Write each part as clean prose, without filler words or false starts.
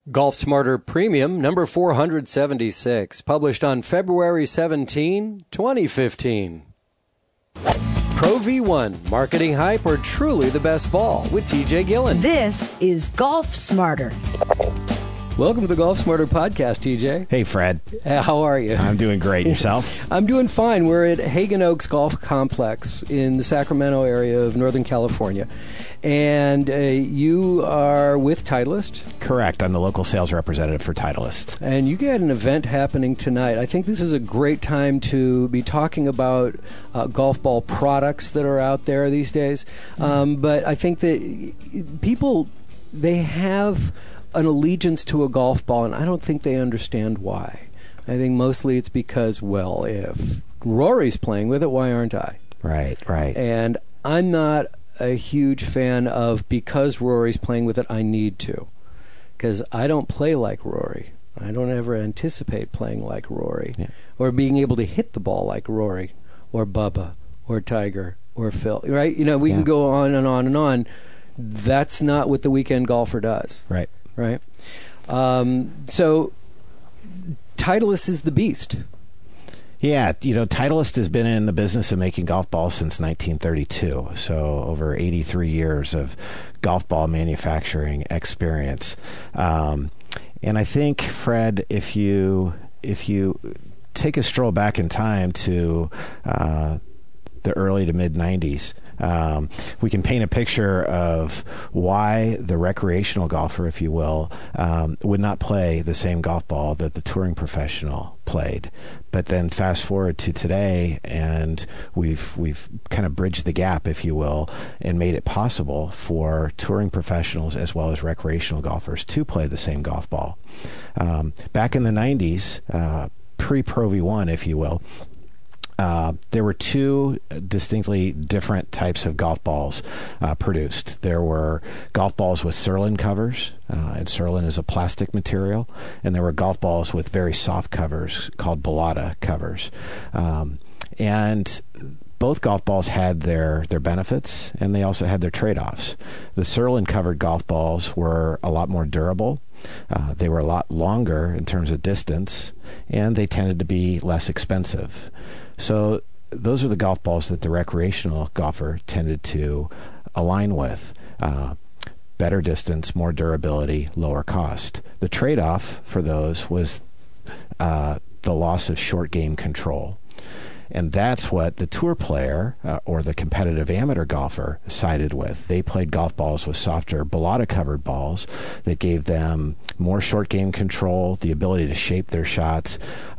Golf Smarter Premium, number 476, published on February 17, 2015. Pro V1, marketing hype or truly the best ball with TJ Gillen. This is Golf Smarter. Welcome to the Golf Smarter podcast, TJ. Hey, Fred. How are you? I'm doing great. Yourself? I'm doing fine. We're at Hagen Oaks Golf Complex in the Sacramento area of Northern California. And you are with Titleist? Correct. I'm the local sales representative for Titleist. And you get an event happening tonight. I think this is a great time to be talking about golf ball products that are out there these days. But I think that people, they have an allegiance to a golf ball, and I don't think they understand why. I think mostly it's because, well, if Rory's playing with it, why aren't I? Right. And I'm not a huge fan of because Rory's playing with it, I need to. Because I don't play like Rory. I don't ever anticipate playing like Rory. Yeah. Or being able to hit the ball like Rory or Bubba or Tiger or Phil. Right? You know, we can go on and on and on. That's not what the weekend golfer does. Right. So Titleist is the beast. Yeah, Titleist has been in the business of making golf balls since 1932, so over 83 years of golf ball manufacturing experience. And I think, Fred, if you take a stroll back in time to the early to mid-'90s, we can paint a picture of why the recreational golfer, if you will, would not play the same golf ball that the touring professional played. But then fast forward to today, and we've kind of bridged the gap, if you will, and made it possible for touring professionals as well as recreational golfers to play the same golf ball. Back in the 90s, pre-Pro V1, if you will, there were two distinctly different types of golf balls produced. There were golf balls with Surlyn covers, and Surlyn is a plastic material, and there were golf balls with very soft covers called Balata covers. And both golf balls had their benefits, and they also had their trade-offs. The Surlyn covered golf balls were a lot more durable. They were a lot longer in terms of distance, and they tended to be less expensive. So those are the golf balls that the recreational golfer tended to align with. Better distance, more durability, lower cost. The trade-off for those was the loss of short game control. And that's what the tour player or the competitive amateur golfer sided with. They played golf balls with softer Balata-covered balls that gave them more short game control, the ability to shape their shots.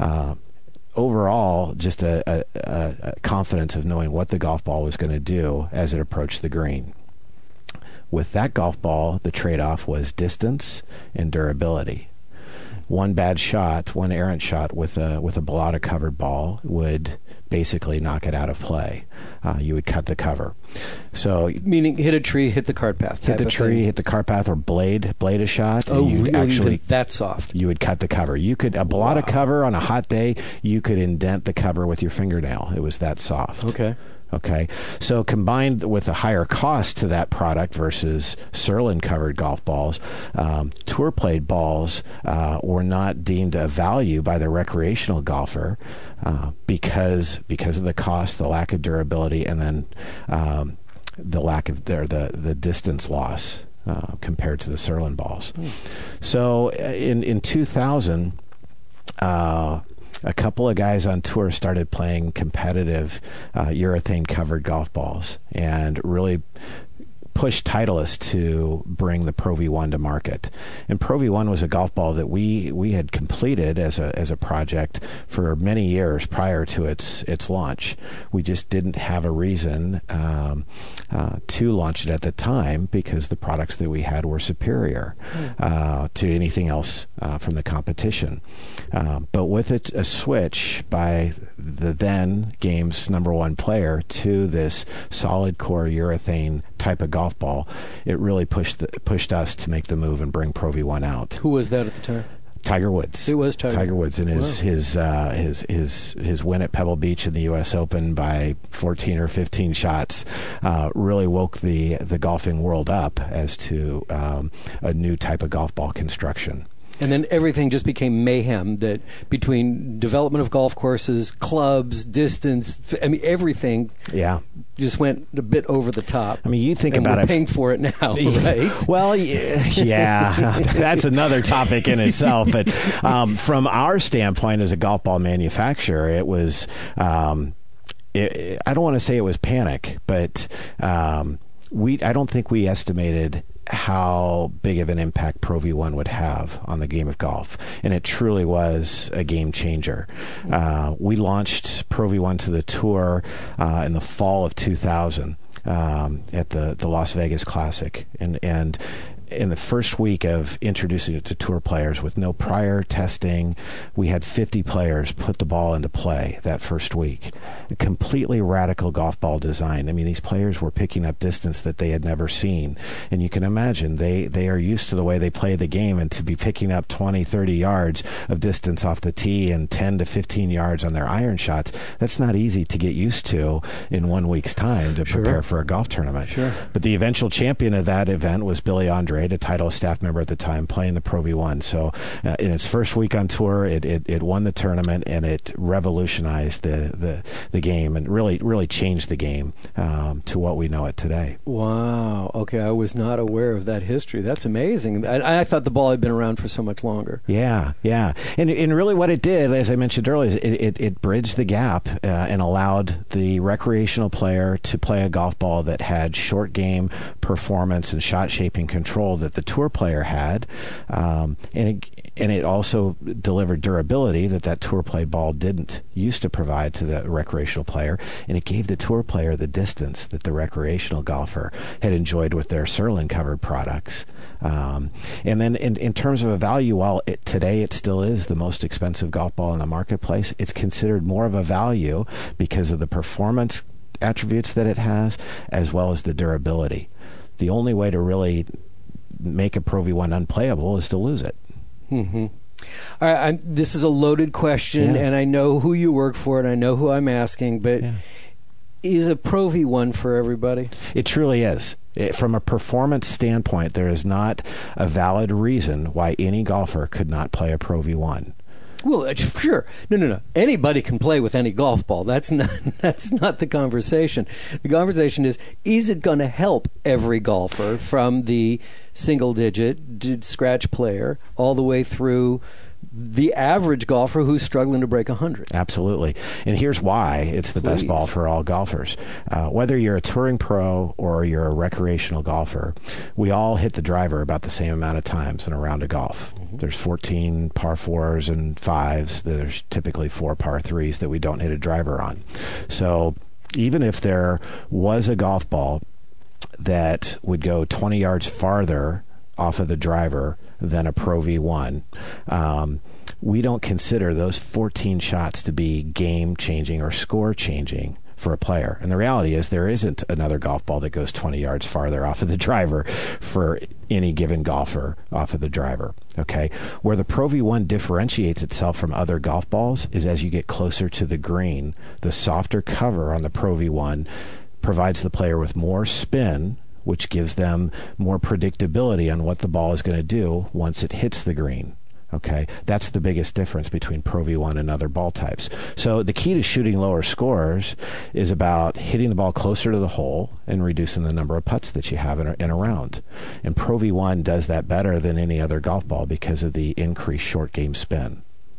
Overall, just a confidence of knowing what the golf ball was going to do as it approached the green. With that golf ball, the trade-off was distance and durability. One bad shot, one errant shot with a Balata-covered ball would basically knock it out of play. You would cut the cover. So, meaning hit a tree, hit the cart path. Hit the tree, hit the cart path, or blade a shot. Oh, you'd actually that soft. You would cut the cover. You could a Balata cover on a hot day. You could indent the cover with your fingernail. It was that soft. Okay, so combined with a higher cost to that product versus Surlyn-covered golf balls, tour-played balls were not deemed of value by the recreational golfer because of the cost, the lack of durability, and then the lack of the distance loss compared to the Surlyn balls. So in 2000. A couple of guys on tour started playing competitive urethane-covered golf balls and really pushed Titleist to bring the Pro V1 to market. And Pro V1 was a golf ball that we had completed as a project for many years prior to its launch. We just didn't have a reason to launch it at the time because the products that we had were superior to anything else from the competition. But with a switch by the then game's #1 player to this solid core urethane type of golf ball, it really pushed us to make the move and bring Pro V1 out. Who was that at the time? Tiger Woods. It was Tiger Woods, and his win at Pebble Beach in the U.S. Open by 14 or 15 shots really woke the golfing world up as to a new type of golf ball construction. And then everything just became mayhem, that between development of golf courses, clubs, distance, I mean, everything just went a bit over the top. I mean, you think and about we're it. Paying for it now, right? Well, yeah, that's another topic in itself. But from our standpoint as a golf ball manufacturer, it was, I don't want to say it was panic, but I don't think we estimated how big of an impact Pro V1 would have on the game of golf. And it truly was a game changer. We launched Pro V1 to the tour in the fall of 2000 at the Las Vegas Classic. And in the first week of introducing it to tour players with no prior testing, we had 50 players put the ball into play that first week. A completely radical golf ball design. I mean, these players were picking up distance that they had never seen. And you can imagine they are used to the way they play the game, and to be picking up 20, 30 yards of distance off the tee and 10 to 15 yards on their iron shots, that's not easy to get used to in 1 week's time to prepare for a golf tournament. Sure. But the eventual champion of that event was Billy Andrade, a Titleist staff member at the time, playing the Pro V1. So in its first week on tour, it won the tournament, and it revolutionized the game and really changed the game to what we know it today. Wow. Okay, I was not aware of that history. That's amazing. I thought the ball had been around for so much longer. Yeah. And really what it did, as I mentioned earlier, is it bridged the gap and allowed the recreational player to play a golf ball that had short game performance and shot shaping control that the tour player had, and it also delivered durability that tour play ball didn't used to provide to the recreational player, and it gave the tour player the distance that the recreational golfer had enjoyed with their Surlyn covered products. And then in terms of a value, while today it still is the most expensive golf ball in the marketplace, it's considered more of a value because of the performance attributes that it has, as well as the durability. The only way to really make a Pro V1 unplayable is to lose it. Mm-hmm. All right, this is a loaded question, and I know who you work for, and I know who I'm asking, but is a Pro V1 for everybody? It truly is. From a performance standpoint, there is not a valid reason why any golfer could not play a Pro V1. Well, sure. No. Anybody can play with any golf ball. That's not the conversation. The conversation is it going to help every golfer from the single-digit scratch player all the way through the average golfer who's struggling to break 100? Absolutely. And here's why it's the best ball for all golfers. Whether you're a touring pro or you're a recreational golfer, we all hit the driver about the same amount of times in a round of golf. Mm-hmm. There's 14 par 4s and 5s. There's typically 4 par 3s that we don't hit a driver on. So even if there was a golf ball that would go 20 yards farther off of the driver than a Pro V1, we don't consider those 14 shots to be game-changing or score-changing for a player. And the reality is there isn't another golf ball that goes 20 yards farther off of the driver for any given golfer off of the driver. Okay, where the Pro V1 differentiates itself from other golf balls is as you get closer to the green, the softer cover on the Pro V1 provides the player with more spin, which gives them more predictability on what the ball is going to do once it hits the green. Okay, that's the biggest difference between Pro V1 and other ball types. So the key to shooting lower scores is about hitting the ball closer to the hole and reducing the number of putts that you have in a round. And Pro V1 does that better than any other golf ball because of the increased short game spin.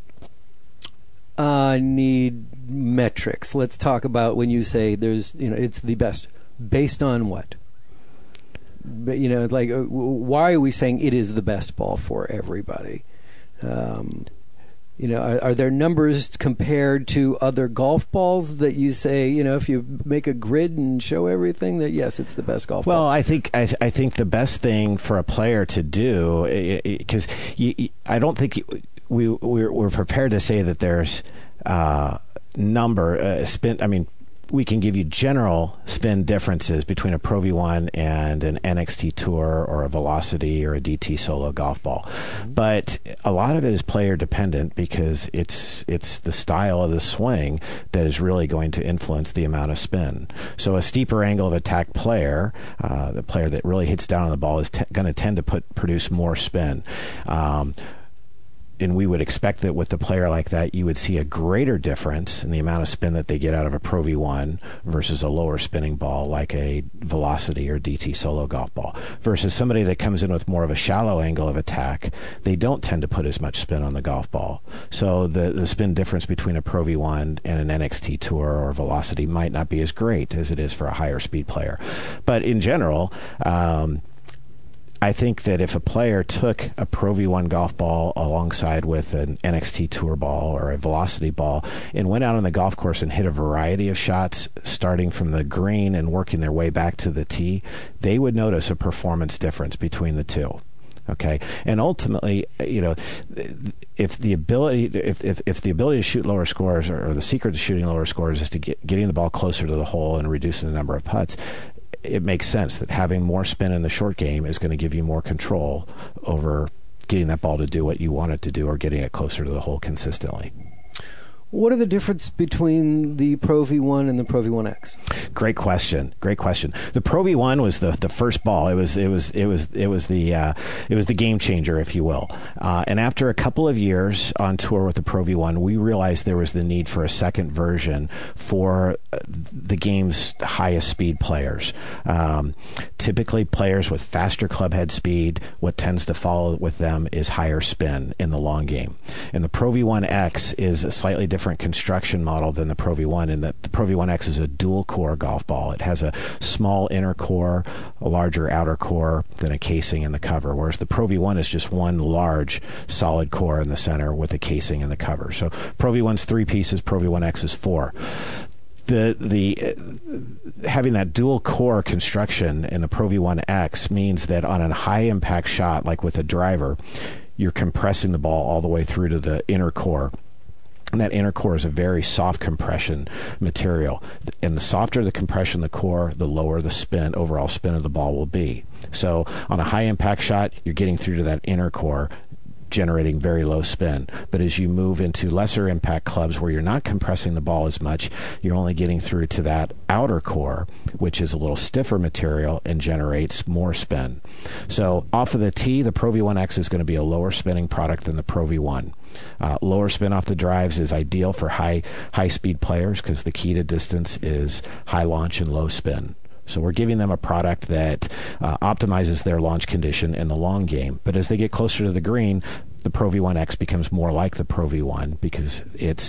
I need metrics. Let's talk about when you say it's the best. Based on what? But, why are we saying it is the best ball for everybody? Are there numbers compared to other golf balls that you say, if you make a grid and show everything, that yes, it's the best golf ball? Well, I think the best thing for a player to do, because I don't think we're prepared to say that there's spin. I mean, we can give you general spin differences between a Pro V1 and an NXT Tour or a Velocity or a DT Solo golf ball. Mm-hmm. But a lot of it is player dependent because it's the style of the swing that is really going to influence the amount of spin. So a steeper angle of attack player, the player that really hits down on the ball, is going to tend to produce more spin. and we would expect that with a player like that, you would see a greater difference in the amount of spin that they get out of a Pro V1 versus a lower spinning ball like a Velocity or DT Solo golf ball. Versus somebody that comes in with more of a shallow angle of attack, they don't tend to put as much spin on the golf ball. So the spin difference between a Pro V1 and an NXT Tour or Velocity might not be as great as it is for a higher speed player. But in general, I think that if a player took a Pro V1 golf ball alongside with an NXT Tour ball or a Velocity ball and went out on the golf course and hit a variety of shots starting from the green and working their way back to the tee, they would notice a performance difference between the two. Okay, and ultimately, if the ability to shoot lower scores, or the secret to shooting lower scores is to getting the ball closer to the hole and reducing the number of putts, it makes sense that having more spin in the short game is going to give you more control over getting that ball to do what you want it to do or getting it closer to the hole consistently. What are the difference between the Pro V1 and the Pro V1X? Great question. The Pro V1 was the first ball. It was the game changer, if you will. And after a couple of years on tour with the Pro V1, we realized there was the need for a second version for the game's highest speed players. Typically, players with faster club head speed, what tends to follow with them is higher spin in the long game. And the Pro V1X is a slightly different construction model than the Pro V1 in that the Pro V1X is a dual core golf ball. It has a small inner core, a larger outer core, then a casing in the cover, whereas the Pro V1 is just one large solid core in the center with a casing in the cover. So Pro V1's 3 pieces, Pro V1X is 4. Having that dual core construction in the Pro V1X means that on a high impact shot, like with a driver, you're compressing the ball all the way through to the inner core. And that inner core is a very soft compression material. And the softer the compression of the core, the lower the overall spin of the ball will be. So on a high impact shot, you're getting through to that inner core, generating very low spin. But as you move into lesser impact clubs where you're not compressing the ball as much, you're only getting through to that outer core, which is a little stiffer material and generates more spin. So off of the tee, the Pro V1X is going to be a lower spinning product than the Pro V1. Lower spin off the drives is ideal for high speed players because the key to distance is high launch and low spin. So we're giving them a product that optimizes their launch condition in the long game. But as they get closer to the green, the Pro V1X becomes more like the Pro V1 because its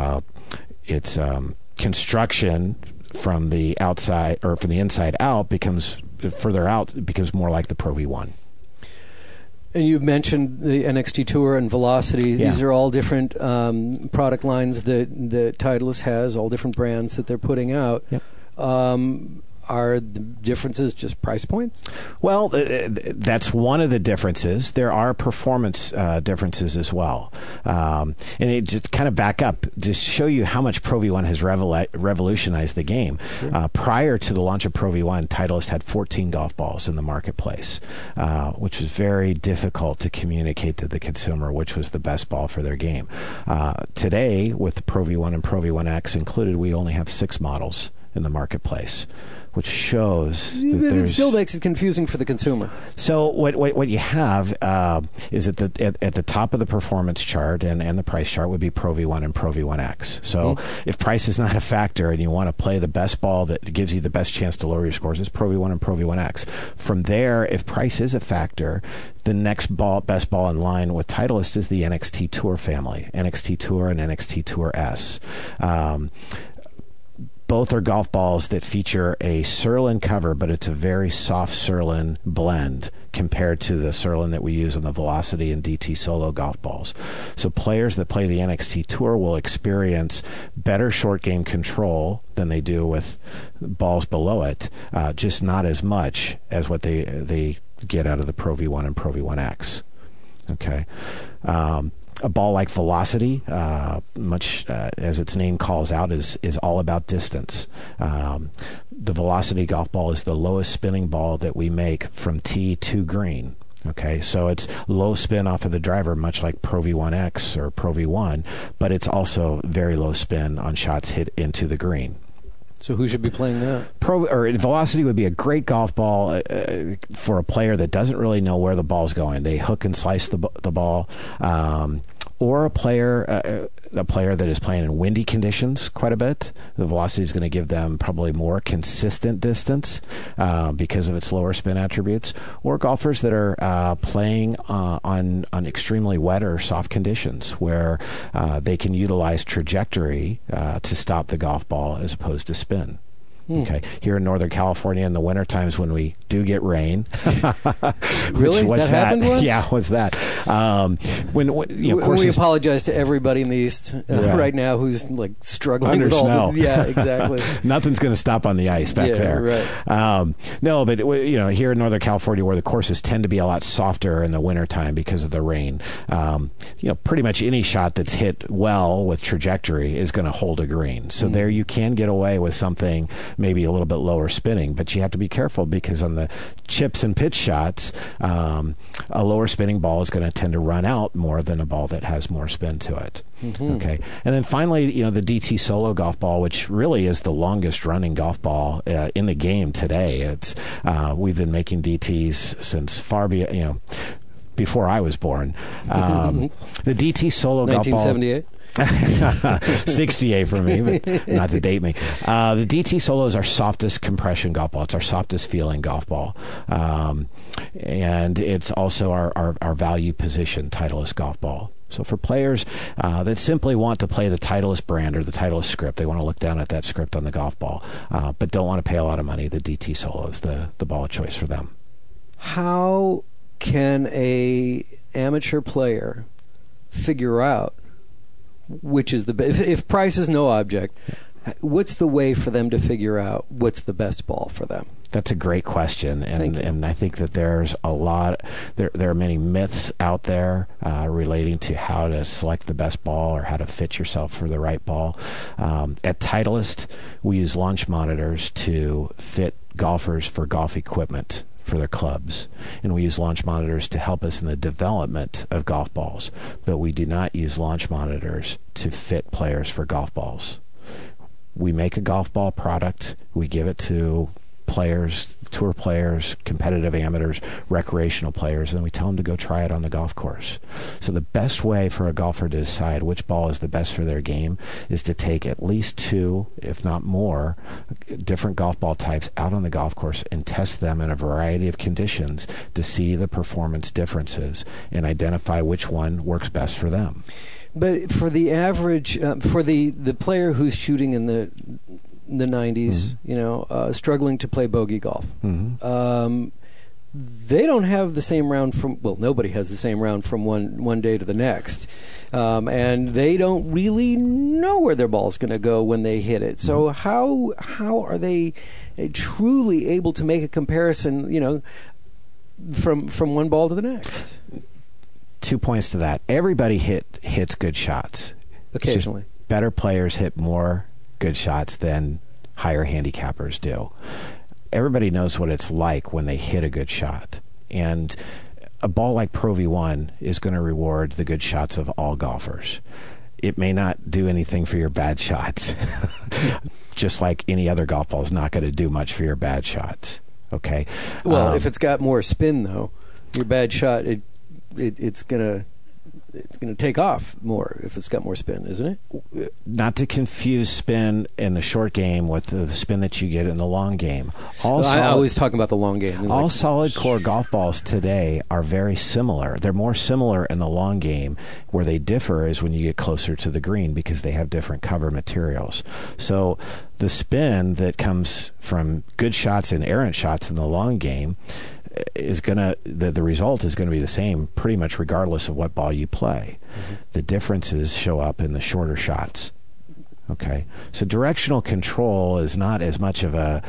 construction from the outside or from the inside out becomes further out. It becomes more like the Pro V1. And you've mentioned the NXT Tour and Velocity. Yeah. These are all different product lines that Titleist has, all different brands that they're putting out. Yep. Are the differences just price points? Well, that's one of the differences. There are performance differences as well. And it just kind of back up to show you how much Pro V1 has revolutionized the game. Sure. Prior to the launch of Pro V1, Titleist had 14 golf balls in the marketplace, which was very difficult to communicate to the consumer which was the best ball for their game. Today, with the Pro V1 and Pro V1X included, we only have 6 models in the marketplace, which shows that it still makes it confusing for the consumer. So what you have is at the top of the performance chart and the price chart would be Pro V1 and Pro V1X. So if price is not a factor and you want to play the best ball that gives you the best chance to lower your scores, it's Pro V1 and Pro V1X. From there, if price is a factor, the next best ball in line with Titleist is the NXT Tour family, NXT Tour and NXT Tour S. Both are golf balls that feature a Surlyn cover, but it's a very soft Surlyn blend compared to the Surlyn that we use on the Velocity and DT Solo golf balls. So players that play the NXT Tour will experience better short game control than they do with balls below it, just not as much as what they get out of the Pro V1 and Pro V1X. Okay. A ball like Velocity, much as its name calls out, is all about distance. The Velocity golf ball is the lowest spinning ball that we make from tee to green. Okay, so it's low spin off of the driver, much like Pro V1X or Pro V1, but it's also very low spin on shots hit into the green. So who should be playing that? Velocity would be a great golf ball for a player that doesn't really know where the ball's going. They hook and slice the ball. or a player that is playing in windy conditions quite a bit. The velocity is going to give them probably more consistent distance because of its lower spin attributes, or golfers that are playing on extremely wet or soft conditions where they can utilize trajectory to stop the golf ball as opposed to spin. Okay. Here in Northern California in the winter times when we do get rain. Really? What's that happened once? Yeah, what's that? We apologize to everybody in the East right now who's like struggling under with all snow. Yeah, exactly. Nothing's going to stop on the ice back there. Right. No, but here in Northern California where the courses tend to be a lot softer in the wintertime because of the rain, pretty much any shot that's hit well with trajectory is going to hold a green. So there you can get away with something maybe a little bit lower spinning, but you have to be careful because on the chips and pitch shots, a lower spinning ball is going to tend to run out more than a ball that has more spin to it. Okay, and then finally, the DT Solo golf ball, which really is the longest running golf ball in the game today. It's we've been making DTs since before I was born. The DT Solo golf ball. 1978. 68 for me, but not to date me. The DT Solo is our softest compression golf ball. It's our softest feeling golf ball. And it's also our value position Titleist golf ball. So for players that simply want to play the Titleist brand or the Titleist script, they want to look down at that script on the golf ball, but don't want to pay a lot of money, the DT Solo is the ball of choice for them. How can a amateur player figure out which is the best? If price is no object, what's the way for them to figure out what's the best ball for them? That's a great question, and I think that there's a lot. There are many myths out there relating to how to select the best ball or how to fit yourself for the right ball. At Titleist, we use launch monitors to fit golfers for golf equipment for their clubs, and we use launch monitors to help us in the development of golf balls, but we do not use launch monitors to fit players for golf balls. We make a golf ball product, we give it to players, tour players, competitive amateurs, recreational players, and we tell them to go try it on the golf course. So the best way for a golfer to decide which ball is the best for their game is to take at least 2, if not more, different golf ball types out on the golf course and test them in a variety of conditions to see the performance differences and identify which one works best for them. But for the average, for the player who's shooting in the 90s, struggling to play bogey golf, they don't have the same round nobody has the same round from one day to the next, and they don't really know where their ball's going to go when they hit it. So how are they truly able to make a comparison, from one ball to the next? 2 points to that. Everybody hits good shots. Occasionally. Better players hit more good shots than higher handicappers do. Everybody knows what it's like when they hit a good shot. And a ball like Pro V1 is going to reward the good shots of all golfers. It may not do anything for your bad shots. Just like any other golf ball is not going to do much for your bad shots. Okay. Well, if it's got more spin, though, your bad shot, it's gonna take off more if it's got more spin, isn't it? Not to confuse spin in the short game with the spin that you get in the long game. I always talk about the long game. All solid core golf balls today are very similar. They're more similar in the long game. Where they differ is when you get closer to the green because they have different cover materials. So the spin that comes from good shots and errant shots in the long game is the result is going to be the same pretty much regardless of what ball you play. The differences show up in the shorter shots. Okay, so directional control is not as much of a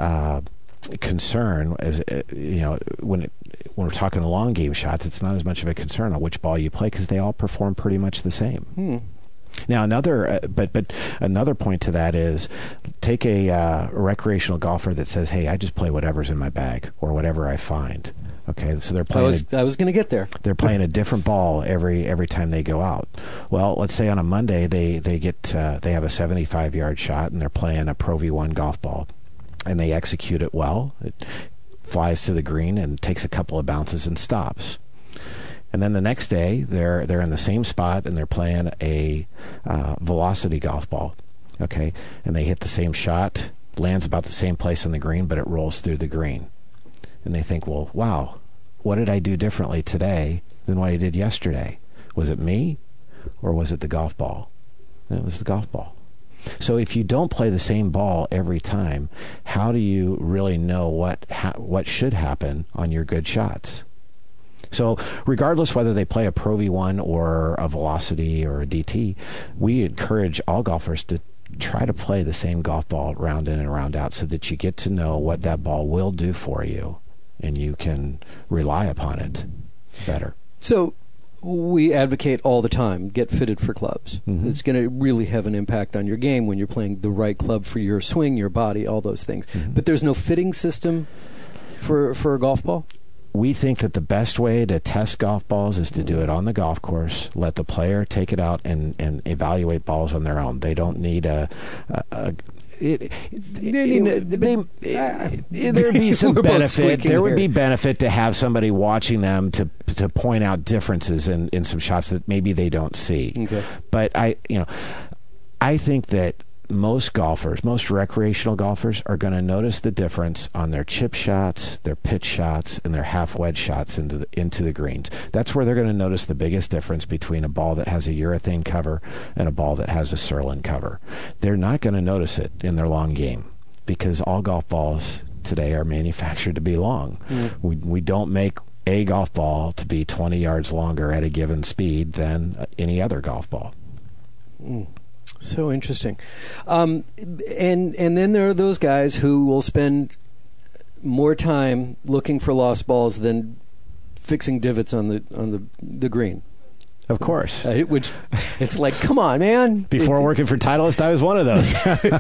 concern as when we're talking long game shots. It's not as much of a concern on which ball you play because they all perform pretty much the same. Now, another point to that is take a recreational golfer that says, "Hey, I just play whatever's in my bag or whatever I find." Okay, so they're playing. I was going to get there. They're playing a different ball every time they go out. Well, let's say on a Monday they have a 75-yard shot and they're playing a Pro V1 golf ball, and they execute it well. It flies to the green and takes a couple of bounces and stops. And then the next day, they're in the same spot and they're playing a velocity golf ball, okay? And they hit the same shot, lands about the same place on the green, but it rolls through the green. And they think, well, wow, what did I do differently today than what I did yesterday? Was it me or was it the golf ball? And it was the golf ball. So if you don't play the same ball every time, how do you really know what should happen on your good shots? So regardless whether they play a Pro V1 or a Velocity or a DT, we encourage all golfers to try to play the same golf ball round in and round out so that you get to know what that ball will do for you and you can rely upon it better. So we advocate all the time, get fitted for clubs. Mm-hmm. It's going to really have an impact on your game when you're playing the right club for your swing, your body, all those things. Mm-hmm. But there's no fitting system for a golf ball? We think that the best way to test golf balls is to do it on the golf course, let the player take it out and evaluate balls on their own. They don't need there'd be some benefit. There would be benefit to have somebody watching them to point out differences in some shots that maybe they don't see. Okay. But I think that most recreational golfers are going to notice the difference on their chip shots, their pitch shots, and their half wedge shots into the greens. That's where they're going to notice the biggest difference between a ball that has a urethane cover and a ball that has a Surlyn cover. They're not going to notice it in their long game because all golf balls today are manufactured to be long. Mm. We don't make a golf ball to be 20 yards longer at a given speed than any other golf ball. Mm. So interesting. And then there are those guys who will spend more time looking for lost balls than fixing divots on the green. Of course. Which it's like, come on, man. Before working for Titleist, I was one of those.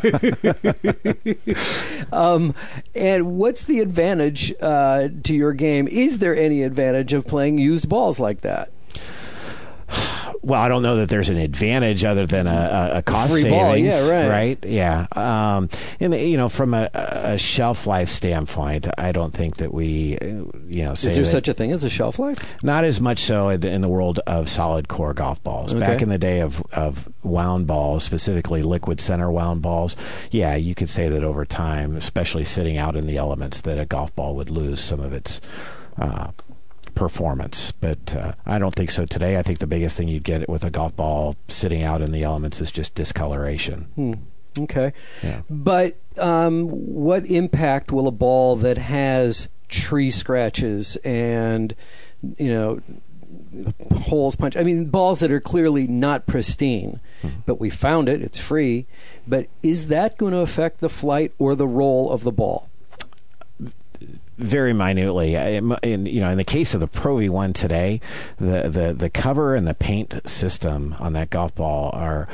And what's the advantage to your game? Is there any advantage of playing used balls like that? Well, I don't know that there's an advantage other than a cost free savings. Ball, yeah, right? Yeah. And from a shelf life standpoint, I don't think that we, say is there such a thing as a shelf life? Not as much so in the world of solid core golf balls. Okay. Back in the day of wound balls, specifically liquid center wound balls, yeah, you could say that over time, especially sitting out in the elements, that a golf ball would lose some of its performance, but I don't think so today. I think the biggest thing you'd get with a golf ball sitting out in the elements is just discoloration. Okay. Yeah. But what impact will a ball that has tree scratches and holes punched, balls that are clearly not pristine, but we found it's free, but is that going to affect the flight or the roll of the ball? Very minutely. In the case of the Pro V1 today, the cover and the paint system on that golf ball are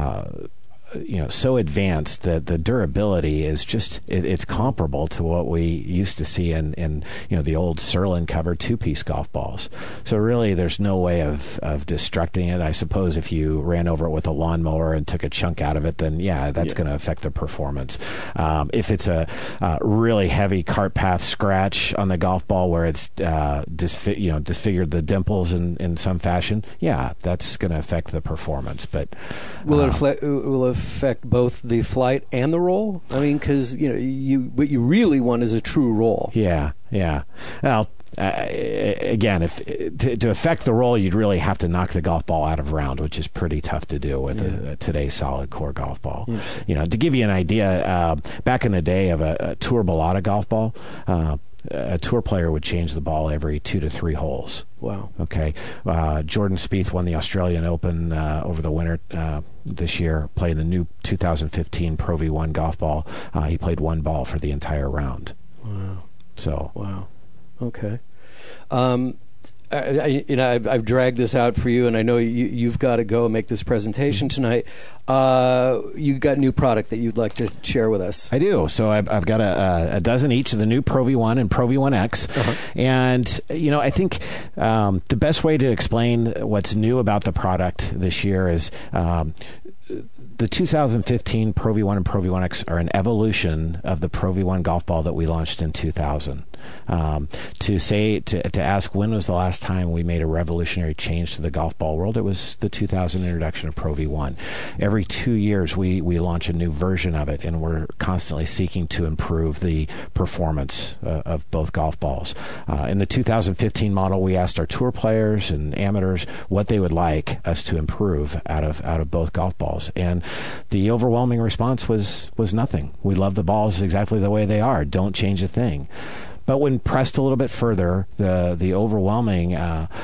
so advanced that the durability is just it's comparable to what we used to see in the old Surlyn cover two-piece golf balls. So really there's no way of destructing it. I suppose if you ran over it with a lawnmower and took a chunk out of it, then that's going to affect the performance. If it's a really heavy cart path scratch on the golf ball where it's disfigured the dimples in some fashion, that's going to affect the performance. But will it affect both the flight and the roll? Because what you really want is a true roll. Yeah. Well, again, if to affect the roll, you'd really have to knock the golf ball out of round, which is pretty tough to do with today's solid core golf ball. To give you an idea, back in the day of a Tour Balata golf ball, a tour player would change the ball every 2 to 3 holes. Wow. Okay. Jordan Spieth won the Australian Open over the winter this year, playing the new 2015 Pro V1 golf ball. He played one ball for the entire round. Wow. So. Wow. Okay. I've dragged this out for you, and I know you've got to go and make this presentation tonight. You've got new product that you'd like to share with us. I do. So I've got a dozen each of the new Pro V1 and Pro V1X. Uh-huh. And, I think the best way to explain what's new about the product this year is the the 2015 Pro V1 and Pro V1X are an evolution of the Pro V1 golf ball that we launched in 2000. To ask when was the last time we made a revolutionary change to the golf ball world, it was the 2000 introduction of Pro V1. Every 2 years we launch a new version of it, and we're constantly seeking to improve the performance of both golf balls. In the 2015 model, we asked our tour players and amateurs what they would like us to improve out of both golf balls, and the overwhelming response was nothing. We love the balls exactly the way they are. Don't change a thing. But when pressed a little bit further, the overwhelming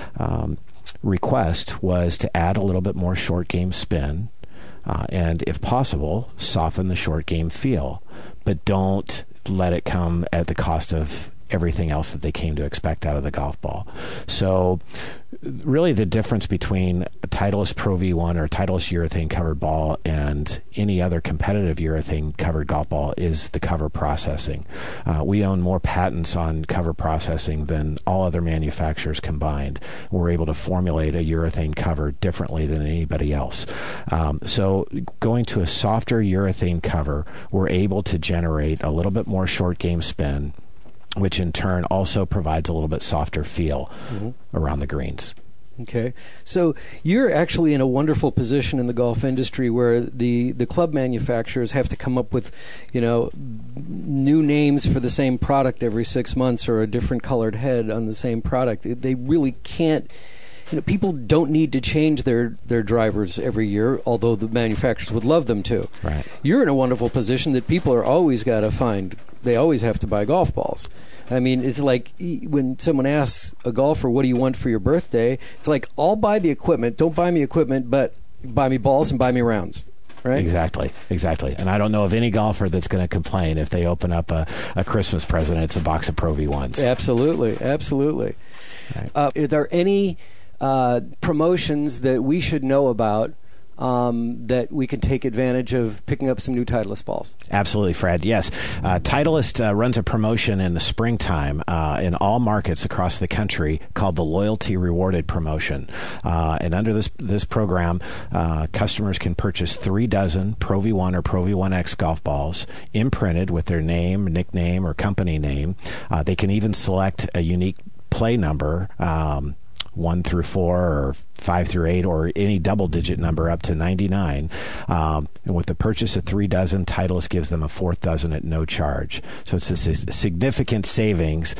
request was to add a little bit more short game spin, and if possible, soften the short game feel, but don't let it come at the cost of everything else that they came to expect out of the golf ball. So really the difference between a Titleist Pro V1 or a Titleist urethane covered ball and any other competitive urethane covered golf ball is the cover processing. We own more patents on cover processing than all other manufacturers combined. We're able to formulate a urethane cover differently than anybody else. So going to a softer urethane cover, we're able to generate a little bit more short game spin, which in turn also provides a little bit softer feel around the greens. Okay. So you're actually in a wonderful position in the golf industry where the club manufacturers have to come up with, new names for the same product every 6 months or a different colored head on the same product. They really can't. People don't need to change their drivers every year, although the manufacturers would love them to. Right. You're in a wonderful position that people are always got to find. They always have to buy golf balls. I mean, it's like when someone asks a golfer, what do you want for your birthday? It's like, I'll buy the equipment. Don't buy me equipment, but buy me balls and buy me rounds. Right? Exactly. And I don't know of any golfer that's going to complain if they open up a Christmas present, it's a box of Pro V1s. Absolutely. Right. Are there any promotions that we should know about that we can take advantage of picking up some new Titleist balls? Absolutely, Fred. Yes. Titleist runs a promotion in the springtime in all markets across the country called the Loyalty Rewarded Promotion. And under this program, customers can purchase 3 dozen Pro V1 or Pro V1X golf balls imprinted with their name, nickname, or company name. They can even select a unique play number, 1 through 4 or 5 through 8 or any double-digit number up to 99. And with the purchase of 3 dozen, Titleist gives them a 4th dozen at no charge. So it's a significant savings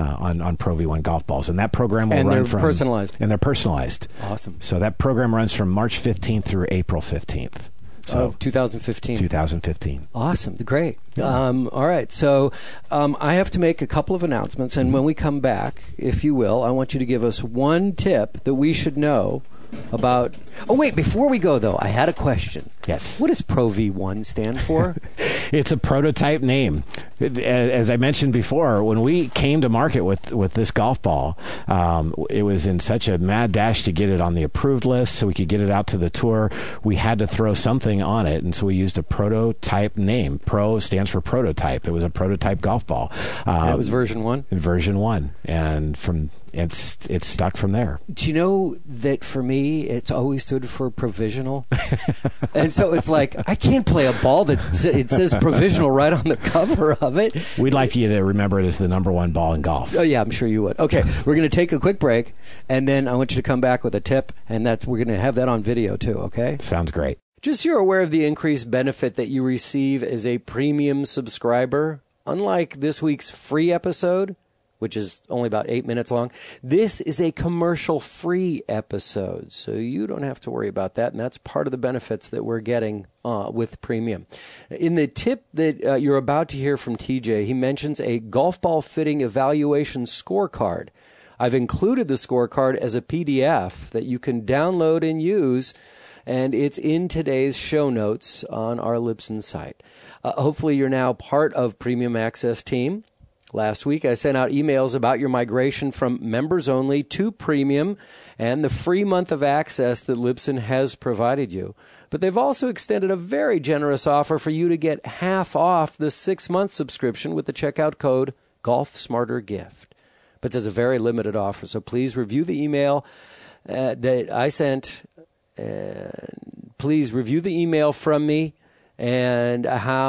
on Pro V1 golf balls. And that program will run from... And they're personalized. Awesome. So that program runs from March 15th through April 15th. Of 2015. 2015. Awesome. Great. Yeah. All right. So I have to make a couple of announcements. And when we come back, if you will, I want you to give us one tip that we should know about... Oh, wait. Before we go, though, I had a question. Yes. What does Pro V1 stand for? It's a prototype name. As I mentioned before, when we came to market with this golf ball, it was in such a mad dash to get it on the approved list so we could get it out to the tour. We had to throw something on it, and so we used a prototype name. Pro stands for prototype. It was a prototype golf ball. It was version 1? Version 1. And it's stuck from there. Do you know that for me, it's always stood for provisional? And so it's like, I can't play a ball that it says provisional right on the cover of it. We'd like you to remember it as the number 1 ball in golf. Oh, yeah, I'm sure you would. Okay, we're going to take a quick break, and then I want you to come back with a tip, and we're going to have that on video too, okay? Sounds great. Just so you're aware of the increased benefit that you receive as a premium subscriber, unlike this week's free episode, which is only about 8 minutes long, this is a commercial-free episode, so you don't have to worry about that, and that's part of the benefits that we're getting with Premium. In the tip that you're about to hear from TJ, he mentions a golf ball fitting evaluation scorecard. I've included the scorecard as a PDF that you can download and use, and it's in today's show notes on our Libsyn site. Hopefully you're now part of Premium Access team. Last week, I sent out emails about your migration from members only to premium and the free month of access that Libsyn has provided you. But they've also extended a very generous offer for you to get half off the 6-month subscription with the checkout code GolfSmarterGift. But there's a very limited offer, so please review the email that I sent. please review the email from me and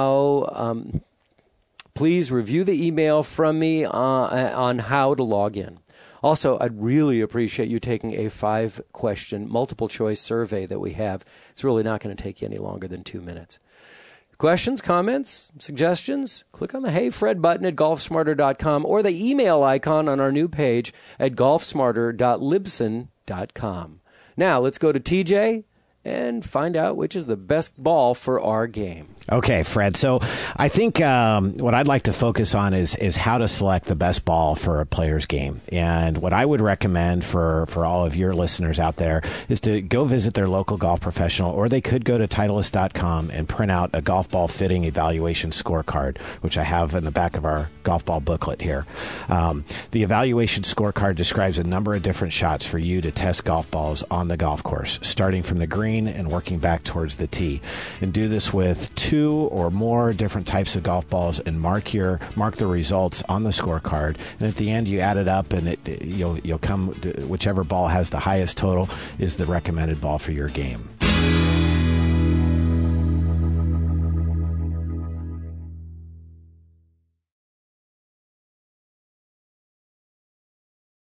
please review the email from me on how to log in. Also, I'd really appreciate you taking a 5-question multiple-choice survey that we have. It's really not going to take you any longer than 2 minutes. Questions, comments, suggestions? Click on the Hey Fred button at golfsmarter.com or the email icon on our new page at golfsmarter.libsyn.com. Now, let's go to TJ and find out which is the best ball for our game. Okay, Fred. So I think what I'd like to focus on is how to select the best ball for a player's game. And what I would recommend for all of your listeners out there is to go visit their local golf professional, or they could go to Titleist.com and print out a golf ball fitting evaluation scorecard, which I have in the back of our golf ball booklet here. The evaluation scorecard describes a number of different shots for you to test golf balls on the golf course, starting from the green and working back towards the tee. And do this with 2 or more different types of golf balls and mark the results on the scorecard. And at the end, you add it up, and you'll come to whichever ball has the highest total is the recommended ball for your game.